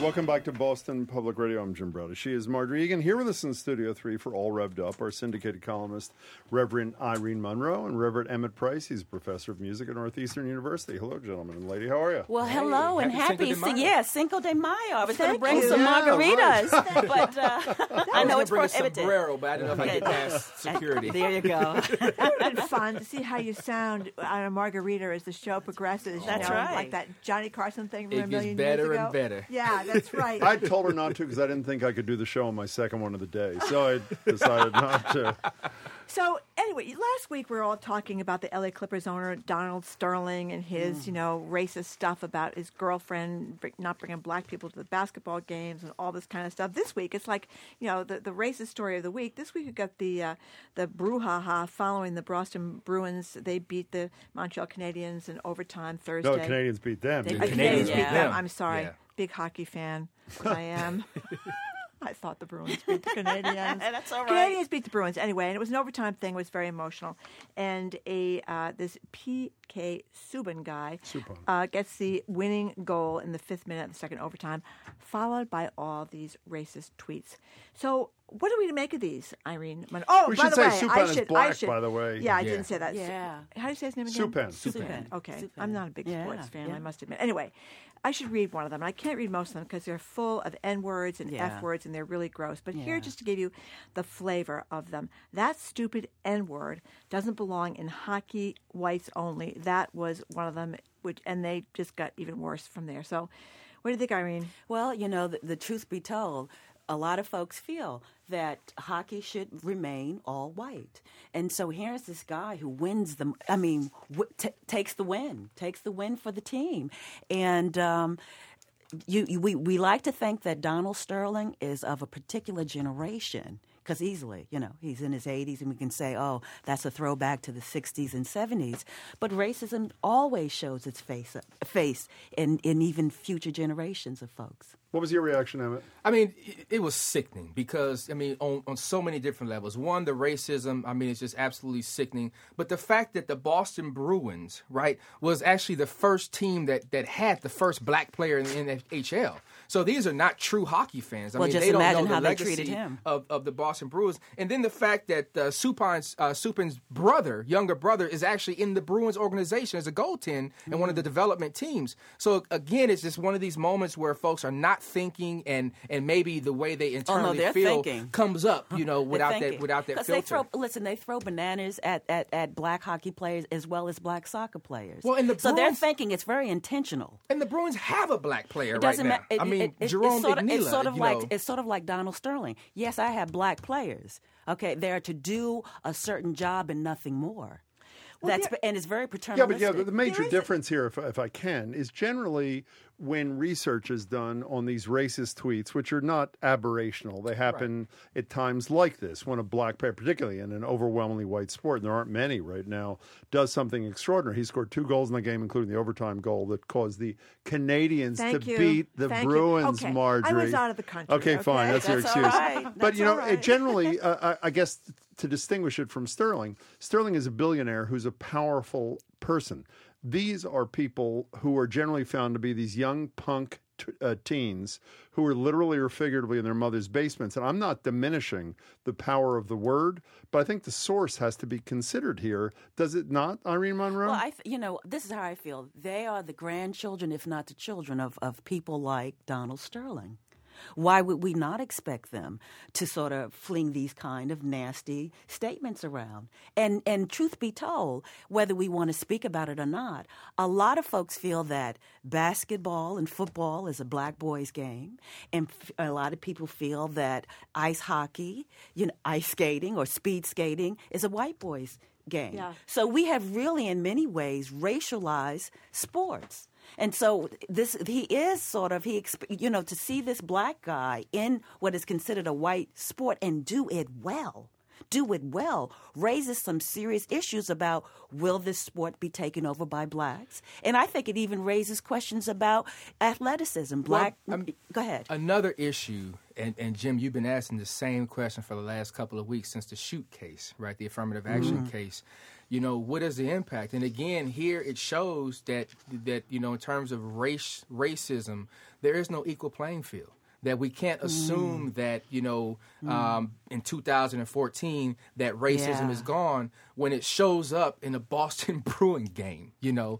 Welcome back to Boston Public Radio. I'm Jim Browder. She is Marjorie Egan. Here with us in Studio 3 for All Revved Up, our syndicated columnist, Reverend Irene Monroe, and Reverend Emmett Price. He's a professor of music at Northeastern University. Hello, gentlemen and lady. How are you? Well, hello, and happy Cinco de Mayo. I was going to bring you. some margaritas, Right. but I know it's bring a prohibited. sombrero, but I don't know if I get past security. There you go. It would have been fun to see how you sound on a margarita as the show progresses. That's you know, right. Like that Johnny Carson thing from It a gets million better years ago. and better. Yeah, that's right. I told her not to because I didn't think I could do the show on my second one of the day. So I decided not to. So anyway, last week we were all talking about the LA Clippers owner Donald Sterling and his, racist stuff about his girlfriend not bringing black people to the basketball games and all this kind of stuff. This week it's like, the racist story of the week. This week we got the brouhaha following the Boston Bruins. They beat the Montreal Canadiens in overtime Thursday. No, the Canadians beat them. The didn't they? Canadians beat beat them. them. I'm sorry. Yeah. Big hockey fan. I am. I thought the Bruins beat the Canadians. That's all right. Canadians beat the Bruins anyway, and it was an overtime thing. It was very emotional. And this P.K. Subban guy gets the winning goal in the 5th minute of the second overtime, followed by all these racist tweets. So what are we to make of these, Irene? Oh, We by should the say way, Subban I is should, black, I should. by the way. Yeah, I Yeah. didn't say that. Yeah. How do you say his name again? Subban. Okay. Subban. I'm not a big sports fan, Yeah. I must admit. Anyway, I should read one of them. I can't read most of them because they're full of N-words and Yeah. F-words, and they're really gross. But here, Yeah. just to give you the flavor of them, that stupid N-word doesn't belong in hockey, whites only. That was one of them, and they just got even worse from there. So what do you think, Irene? Well, the truth be told, a lot of folks feel that hockey should remain all white. And so here's this guy who wins takes the win for the team. And we like to think that Donald Sterling is of a particular generation, because easily, he's in his 80s, and we can say, oh, that's a throwback to the 60s and 70s. But racism always shows its face in even future generations of folks. What was your reaction, Emmett? I mean, it was sickening because, on so many different levels. One, the racism, it's just absolutely sickening. But the fact that the Boston Bruins, right, was actually the first team that had the first black player in the NHL. So these are not true hockey fans. Well, just they don't imagine know the how they legacy treated him. Of the Boston Bruins. And then the fact that Suppan's younger brother, is actually in the Bruins organization as a goaltender in one of the development teams. So, again, it's just one of these moments where folks are not thinking, and maybe the way they internally feel comes up, without that filter. They throw bananas at black hockey players as well as black soccer players. Well, and so they're thinking it's very intentional. And the Bruins have a black player right now. Jerome McNeil. It's sort of like Donald Sterling. Yes, I have black players. Okay, they're to do a certain job and nothing more. And it's very paternalistic. Yeah, but the major difference here, if I can, is generally when research is done on these racist tweets, which are not aberrational. They happen at times like this, when a black player, particularly in an overwhelmingly white sport, and there aren't many right now, does something extraordinary. He scored 2 goals in the game, including the overtime goal that caused the Canadians to beat the Bruins, okay. Marjorie. I was out of the country. Okay, fine. That's your excuse. All right. But, generally, I guess to distinguish it from Sterling is a billionaire who's a powerful person. These are people who are generally found to be these young punk teens who are literally or figuratively in their mother's basements. And I'm not diminishing the power of the word, but I think the source has to be considered here. Does it not, Irene Monroe? Well, this is how I feel. They are the grandchildren, if not the children, of people like Donald Sterling. Why would we not expect them to sort of fling these kind of nasty statements around? And truth be told, whether we want to speak about it or not, a lot of folks feel that basketball and football is a black boys' game, and a lot of people feel that ice hockey, ice skating or speed skating is a white boys' game. Yeah. So we have really, in many ways, racialized sports. And so he is sort of, to see this black guy in what is considered a white sport and do it well, raises some serious issues about, will this sport be taken over by blacks? And I think it even raises questions about athleticism. Go ahead. Another issue, and Jim, you've been asking the same question for the last couple of weeks since the Shoot case, right, the affirmative action case. what is the impact? And again, here it shows that in terms of racism, there is no equal playing field. That we can't assume that, in 2014 that racism is gone when it shows up in a Boston Bruin game,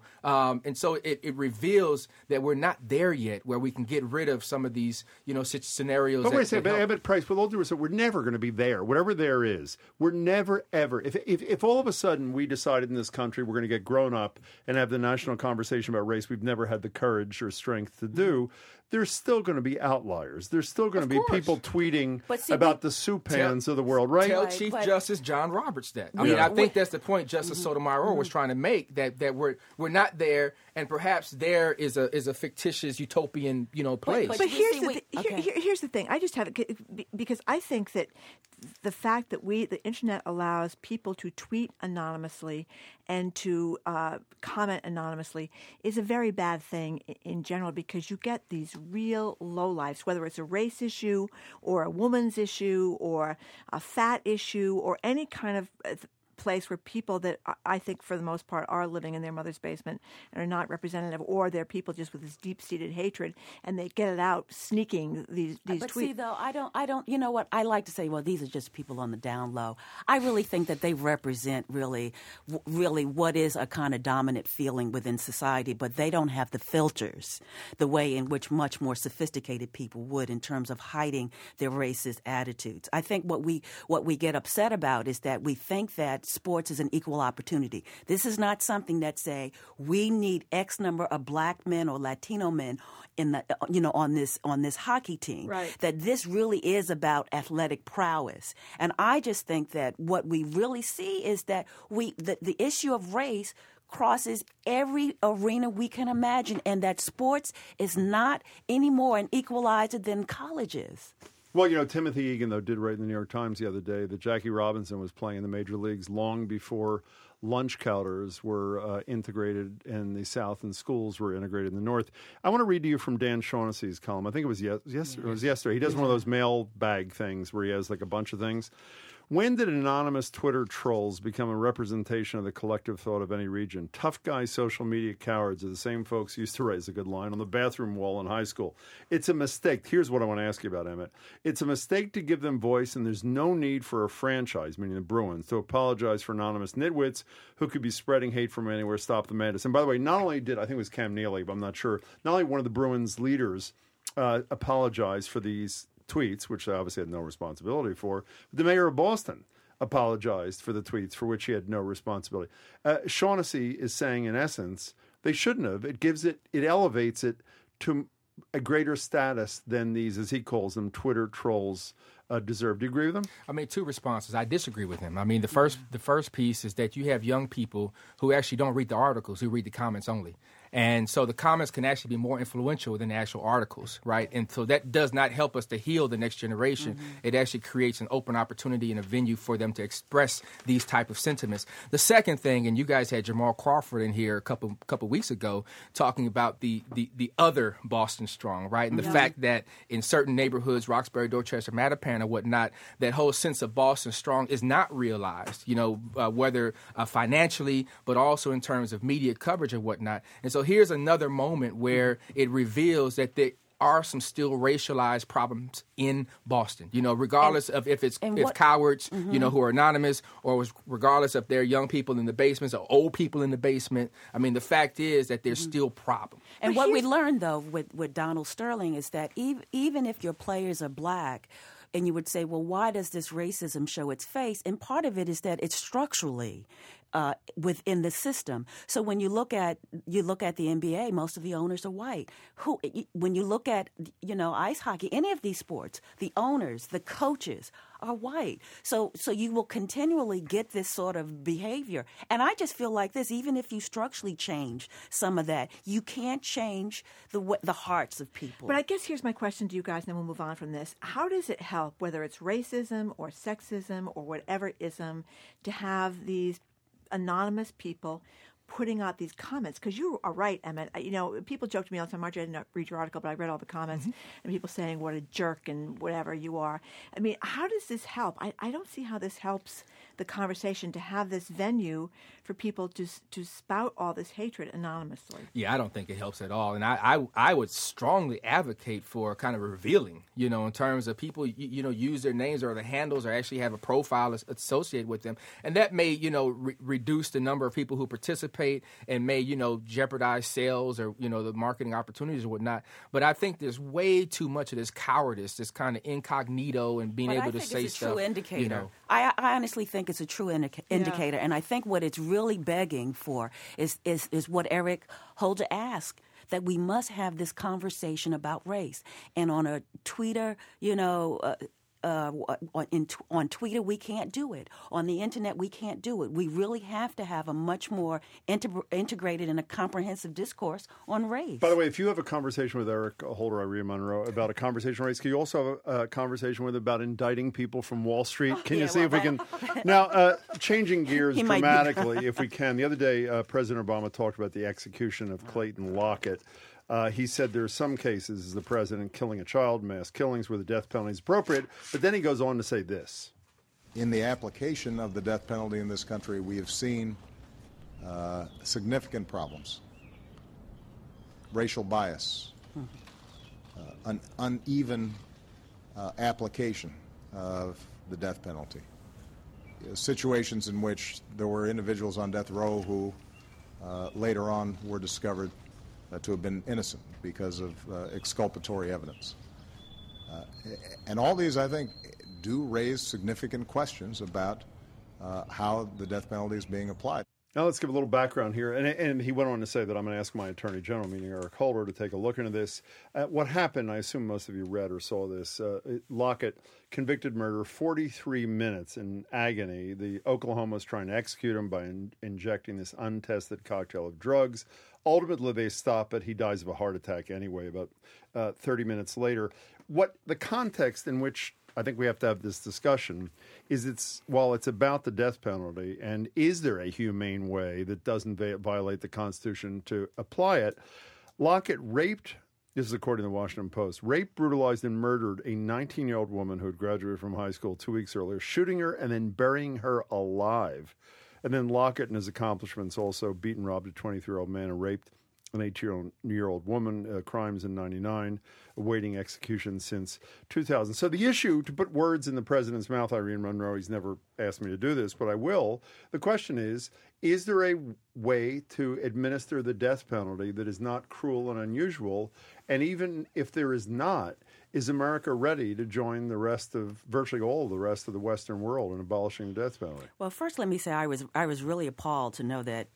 And so it reveals that we're not there yet where we can get rid of some of these, scenarios. But wait a second, Emmett Price, with all due respect, we're never going to be there. Whatever there is, we're never, ever. If all of a sudden we decided in this country we're going to get grown up and have the national conversation about race we've never had the courage or strength to do, there's still going to be outliers. There's still going to be people tweeting about the soup pans of the world, right? Tell Chief Justice John Roberts that. I think that's the point Justice Sotomayor was trying to make, that we're not there, and perhaps there is a fictitious utopian place. But here's the thing. I just have it because I think that the fact that the internet allows people to tweet anonymously and to comment anonymously is a very bad thing in general, because you get these real lowlifes, whether it's a race issue or a woman's issue or a fat issue or any kind of place where people that I think for the most part are living in their mother's basement and are not representative, or they're people just with this deep-seated hatred, and they get it out sneaking these tweets. But see, though, I don't. You know what? I like to say, well, these are just people on the down low. I really think that they represent really what is a kind of dominant feeling within society, but they don't have the filters the way in which much more sophisticated people would in terms of hiding their racist attitudes. I think what we get upset about is that we think that sports is an equal opportunity. This is not something that say we need X number of black men or Latino men in the on this hockey team. Right. That this really is about athletic prowess. And I just think that what we really see is that the issue of race crosses every arena we can imagine, and that sports is not any more an equalizer than college is. Well, Timothy Egan, though, did write in the New York Times the other day that Jackie Robinson was playing in the major leagues long before lunch counters were integrated in the South and schools were integrated in the North. I want to read to you from Dan Shaughnessy's column. I think it was yesterday. He does one of those mailbag things where he has like a bunch of things. When did anonymous Twitter trolls become a representation of the collective thought of any region? Tough guy social media cowards are the same folks who used to raise a good line on the bathroom wall in high school. It's a mistake. Here's what I want to ask you about, Emmett. It's a mistake to give them voice, and there's no need for a franchise, meaning the Bruins, to apologize for anonymous nitwits who could be spreading hate from anywhere. Stop the madness. And by the way, not only did, I think it was Cam Neely, but I'm not sure, not only one of the Bruins leaders apologized for these tweets, which they obviously had no responsibility for. The mayor of Boston apologized for the tweets for which he had no responsibility. Shaughnessy is saying, in essence, they shouldn't have. It elevates it to a greater status than these, as he calls them, Twitter trolls deserve. Do you agree with him? I mean, two responses. I disagree with him. I mean, the first piece is that you have young people who actually don't read the articles, who read the comments only. And so the comments can actually be more influential than the actual articles, right? And so that does not help us to heal the next generation. Mm-hmm. It actually creates an open opportunity and a venue for them to express these type of sentiments. The second thing, and you guys had Jamal Crawford in here a couple weeks ago talking about the other Boston Strong, right? And the fact that in certain neighborhoods, Roxbury, Dorchester, Mattapan, or whatnot, that whole sense of Boston Strong is not realized, whether financially, but also in terms of media coverage and whatnot. And so here's another moment where it reveals that there are some still racialized problems in Boston, regardless of if cowards, who are anonymous, or regardless if they're young people in the basements or old people in the basement. I mean, the fact is that there's still problems. And what we learned, though, with Donald Sterling is that even if your players are black, and you would say, well, why does this racism show its face? And part of it is that it's structurally within the system. So when you look at the NBA, most of the owners are white. When you look at ice hockey, any of these sports, the owners, the coaches are white. So you will continually get this sort of behavior. And I just feel like this, even if you structurally change some of that, you can't change the hearts of people. But I guess here's my question to you guys, and then we'll move on from this. How does it help, whether it's racism or sexism or whatever ism, to have these anonymous people putting out these comments? Because you are right, Emmett. People joke to me all the time, Margie, I didn't read your article, but I read all the comments, and people saying what a jerk and whatever you are. I mean, how does this help? I don't see how this helps the conversation, to have this venue for people to spout all this hatred anonymously. Yeah, I don't think it helps at all. And I would strongly advocate for kind of revealing, in terms of people, use their names or the handles or actually have a profile associated with them. And that may, reduce the number of people who participate and may, jeopardize sales or, the marketing opportunities or whatnot. But I think there's way too much of this cowardice, this kind of incognito and being able to say it's a stuff. True indicator. I honestly think it's a true indicator. And I think what it's really begging for is what Eric Holder asked, that we must have this conversation about race. And on a Twitter, on Twitter, we can't do it. On the internet, we can't do it. We really have to have a much more integrated and a comprehensive discourse on race. By the way, if you have a conversation with Eric Holder, Irene Monroe, about a conversation on race, can you also have a conversation with him about indicting people from Wall Street? Can you see if we can? Now, changing gears dramatically, if we can. The other day, President Obama talked about the execution of Clayton Lockett. He said there are some cases, as the president, killing a child, mass killings where the death penalty is appropriate. But then he goes on to say this. In the application of the death penalty in this country, we have seen significant problems. Racial bias, an uneven application of the death penalty. Situations in which there were individuals on death row who later on were discovered to have been innocent because of exculpatory evidence. And all these, I think, do raise significant questions about how the death penalty is being applied. Now let's give a little background here. And he went on to say that I'm going to ask my Attorney General, meaning Eric Holder, to take a look into this. What happened, I assume most of you read or saw this, Lockett, convicted murder, 43 minutes in agony. The Oklahoma's trying to execute him by injecting this untested cocktail of drugs. Ultimately, they stop it. He dies of a heart attack anyway, about 30 minutes later. What the context in which I think we have to have this discussion is while it's about the death penalty and is there a humane way that doesn't violate the Constitution to apply it, Lockett raped, this is according to the Washington Post, raped, brutalized, and murdered a 19-year-old woman who had graduated from high school 2 weeks earlier, shooting her and then burying her alive. And then Lockett and his accomplishments also beat and robbed a 23-year-old man and raped an 18-year-old woman, crimes in 1999, awaiting execution since 2000. So the issue, to put words in the president's mouth, Irene Monroe, he's never asked me to do this, but I will. The question is there a way to administer the death penalty that is not cruel and unusual? And even if there is not, is America ready to join the rest of, virtually all of the rest of the Western world in abolishing the death penalty? Well, first let me say I was really appalled to know that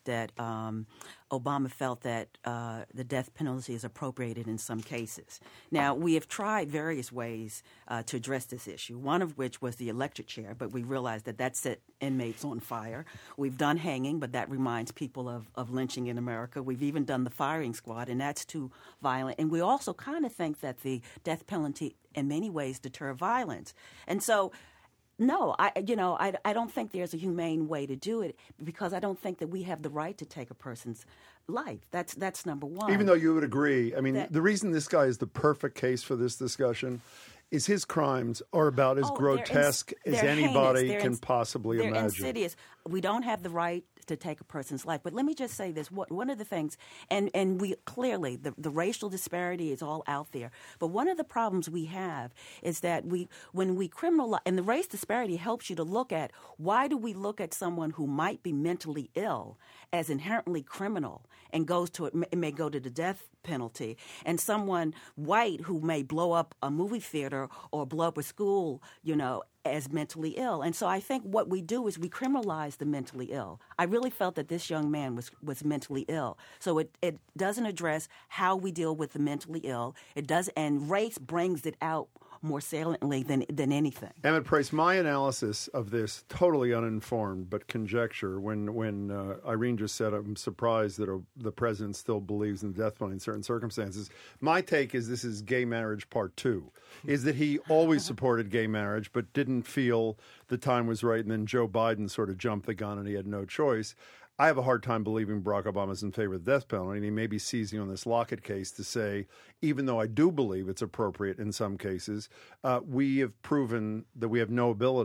Obama felt that the death penalty is appropriated in some cases. Now, we have tried various ways to address this issue, one of which was the electric chair, but we realized that set inmates on fire. We've done hanging, but that reminds people of lynching in America. We've even done the firing squad, and that's too violent. And we also kind of think that the death penalty in many ways deter violence. And so, no, I don't think there's a humane way to do it because I don't think that we have the right to take a person's life. That's number one. Even though you would agree, I mean, the reason this guy is the perfect case for this discussion is his crimes are about as grotesque as anybody can possibly imagine. They're insidious. We don't have the right to take a person's life. But let me just say this. One of the things, and we clearly, the racial disparity is all out there. But one of the problems we have is that when we criminalize, and the race disparity helps you to look at, why do we look at someone who might be mentally ill as inherently criminal and may go to the death penalty, and someone white who may blow up a movie theater or blow up a school, as mentally ill. And so I think what we do is we criminalize the mentally ill. I really felt that this young man was mentally ill. So it doesn't address how we deal with the mentally ill. It does, and race brings it out more saliently than anything. Emmett Price, my analysis of this, totally uninformed, but conjecture, when Irene just said, I'm surprised that the president still believes in the death penalty in certain circumstances. My take is this is gay marriage part 2, is that he always supported gay marriage, but didn't feel the time was right, and then Joe Biden sort of jumped the gun and he had no choice. I have a hard time believing Barack Obama's in favor of the death penalty, and he may be seizing on this Lockett case to say, even though I do believe it's appropriate in some cases, we have proven that we have no ability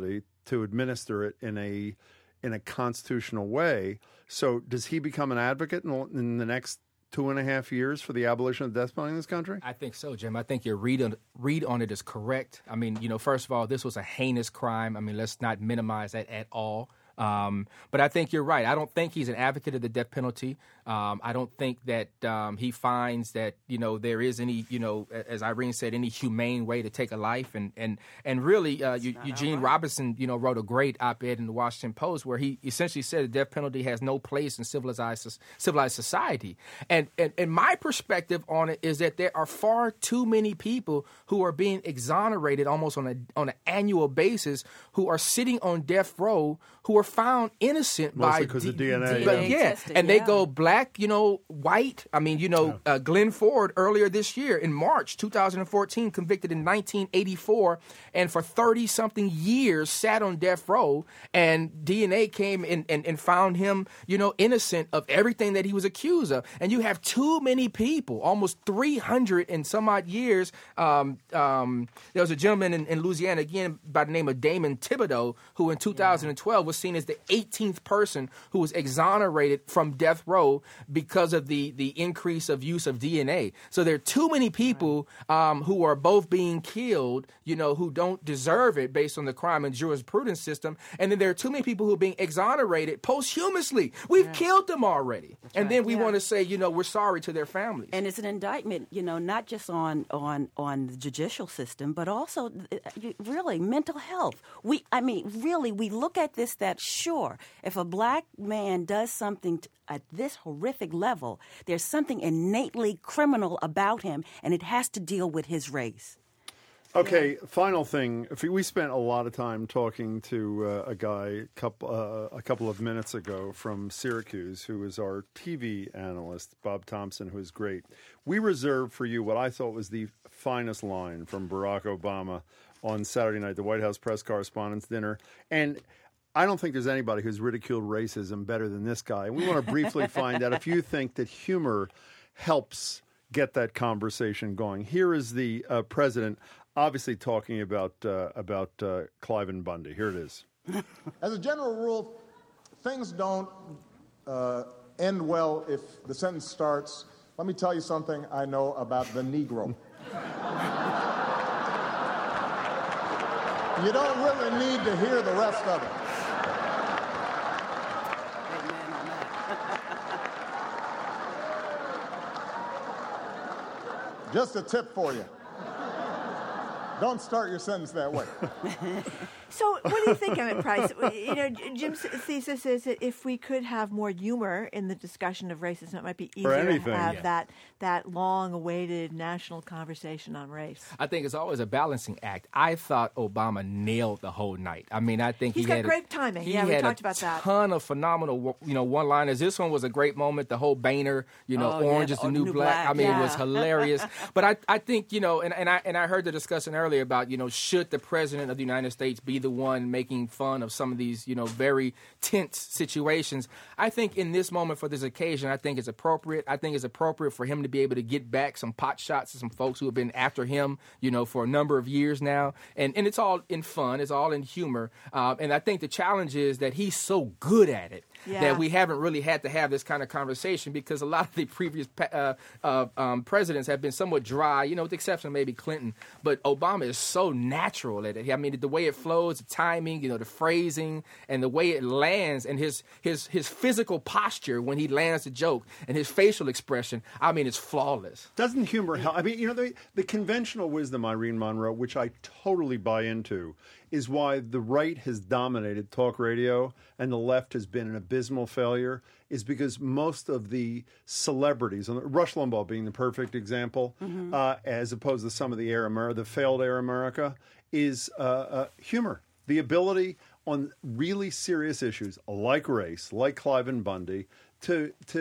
to administer it in a constitutional way. So does he become an advocate in the next 2.5 years for the abolition of the death penalty in this country? I think so, Jim. I think your read on it is correct. I mean, first of all, this was a heinous crime. I mean, let's not minimize that at all. But I think you're right. I don't think he's an advocate of the death penalty. I don't think that he finds that, there is any, as Irene said, any humane way to take a life. And really, Eugene Robinson, wrote a great op-ed in the Washington Post where he essentially said the death penalty has no place in civilized society. And my perspective on it is that there are far too many people who are being exonerated almost on an annual basis, who are sitting on death row, who are found innocent mostly by because of DNA. Testing, and they go black, white. I mean, Glenn Ford earlier this year in March 2014, convicted in 1984, and for 30-something years sat on death row, and DNA came and found him, innocent of everything that he was accused of. And you have too many people, almost 300 and some odd years. There was a gentleman in Louisiana, again, by the name of Damon Thibodeau, who in 2012 was seen as the 18th person who was exonerated from death row because of the increase of use of DNA. So there are too many people who are both being killed, who don't deserve it based on the crime and jurisprudence system. And then there are too many people who are being exonerated posthumously. We've killed them already. And then we want to say, we're sorry to their families. And it's an indictment, not just on the judicial system, but also really mental health. We look at this that sure, if a black man does something at this horrific level, there's something innately criminal about him, and it has to deal with his race. Okay, final thing. We spent a lot of time talking to a guy a couple of minutes ago from Syracuse who is our TV analyst, Bob Thompson, who is great. We reserved for you what I thought was the finest line from Barack Obama on Saturday night, the White House press correspondents' dinner. And I don't think there's anybody who's ridiculed racism better than this guy. And we want to briefly find out if you think that humor helps get that conversation going. Here is the president obviously talking about Cliven Bundy. Here it is. As a general rule, things don't end well if the sentence starts, let me tell you something I know about the Negro. You don't really need to hear the rest of it. Just a tip for you. Don't start your sentence that way. So what do you think, Emmett Price? Jim's thesis is that if we could have more humor in the discussion of racism, it might be easier to have that long-awaited national conversation on race. I think it's always a balancing act. I thought Obama nailed the whole night. I mean, I think he's got great timing. He we had talked about that. A ton of phenomenal, one-liners. This one was a great moment. The whole Boehner, orange is the new black. I mean, it was hilarious. But I think, and I heard the discussion earlier about, should the president of the United States be the one making fun of some of these, very tense situations? I think in this moment for this occasion, I think it's appropriate. I think it's appropriate for him to be able to get back some pot shots to some folks who have been after him, for a number of years now. And it's all in fun. It's all in humor. And I think the challenge is that he's so good at it that we haven't really had to have this kind of conversation because a lot of the previous presidents have been somewhat dry, with the exception of maybe Clinton. But Obama is so natural at it. I mean, the way it flows, the timing, the phrasing, and the way it lands, and his physical posture when he lands a joke, and his facial expression, I mean, it's flawless. Doesn't humor help? I mean, the conventional wisdom, Irene Monroe, which I totally buy into, is why the right has dominated talk radio and the left has been an abysmal failure, is because most of the celebrities, and Rush Limbaugh being the perfect example, as opposed to some of the failed Air America, is humor. The ability on really serious issues like race, like Cliven Bundy, to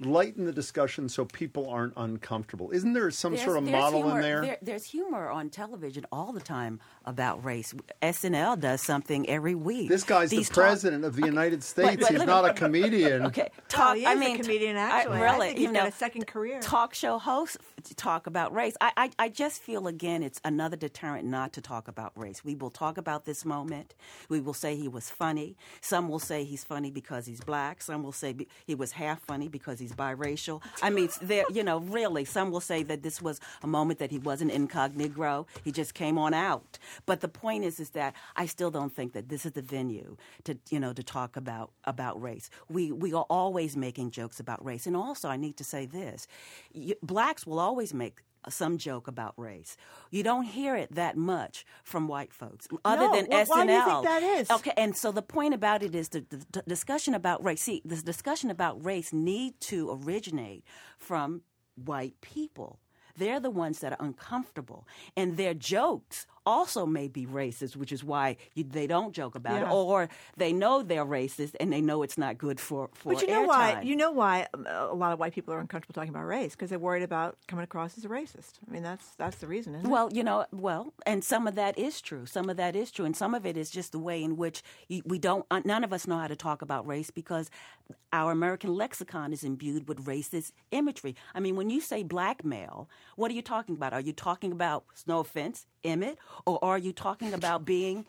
lighten the discussion so people aren't uncomfortable? Isn't there some sort of model humor, in there? There's humor on television all the time about race. SNL does something every week. This guy's the president of the United States. He's not a comedian. Okay, He is a comedian, actually. Really, I think he's got a second career. Talk show hosts talk about race. I just feel, again, it's another deterrent not to talk about race. We will talk about this moment. We will say he was funny. Some will say he's funny because he's black. Some will say he was half funny because he's biracial. I mean, really, some will say that this was a moment that he wasn't incognito. He just came on out. But the point is that I still don't think that this is the venue to talk about race. We are always making jokes about race. And also, I need to say this. Blacks will always make some joke about race. You don't hear it that much from white folks, other than SNL. Why do you think that is? Okay, and so the point about it is the discussion about race. See, this discussion about race need to originate from white people. They're the ones that are uncomfortable, and their jokes also may be racist, which is why they don't joke about it, or they know they're racist and they know it's not good for But you know why? You know why a lot of white people are uncomfortable talking about race, because they're worried about coming across as a racist. I mean, that's the reason, isn't it? And some of that is true. Some of that is true, and some of it is just the way in which we don't. None of us know how to talk about race because our American lexicon is imbued with racist imagery. I mean, when you say black male, what are you talking about? Are you talking about, no offense, Emmett, or are you talking about being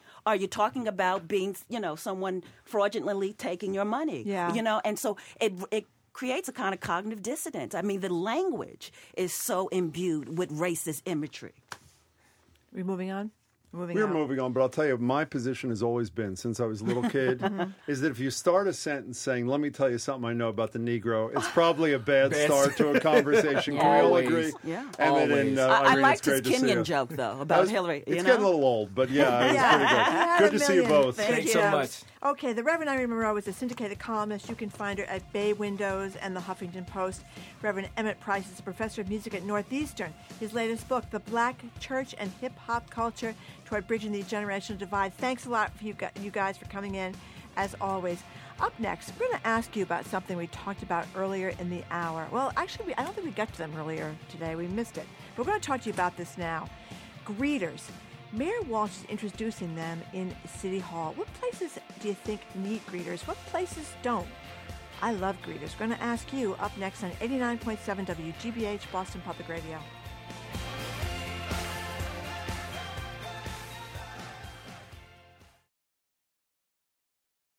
someone fraudulently taking your money? Yeah. And so it creates a kind of cognitive dissonance. I mean, the language is so imbued with racist imagery. We're moving on? We're moving on, but I'll tell you, my position has always been, since I was a little kid, is that if you start a sentence saying, let me tell you something I know about the Negro, it's probably a bad start to a conversation. Can we all agree? Yeah. I liked his Kenyan joke, though, about Hillary. It's getting a little old, but it was pretty good. Good to see you both. Thanks so much. Okay, the Reverend Irene Monroe is a syndicated columnist. You can find her at Bay Windows and the Huffington Post. Reverend Emmett Price is a professor of music at Northeastern. His latest book, The Black Church and Hip-Hop Culture Toward Bridging the Generational Divide. Thanks a lot for you guys for coming in, as always. Up next, we're going to ask you about something we talked about earlier in the hour. Well, actually, I don't think we got to them earlier today. We missed it. But we're going to talk to you about this now. Greeters. Mayor Walsh is introducing them in City Hall. What places do you think need greeters? What places don't? I love greeters. We're going to ask you up next on 89.7 WGBH Boston Public Radio.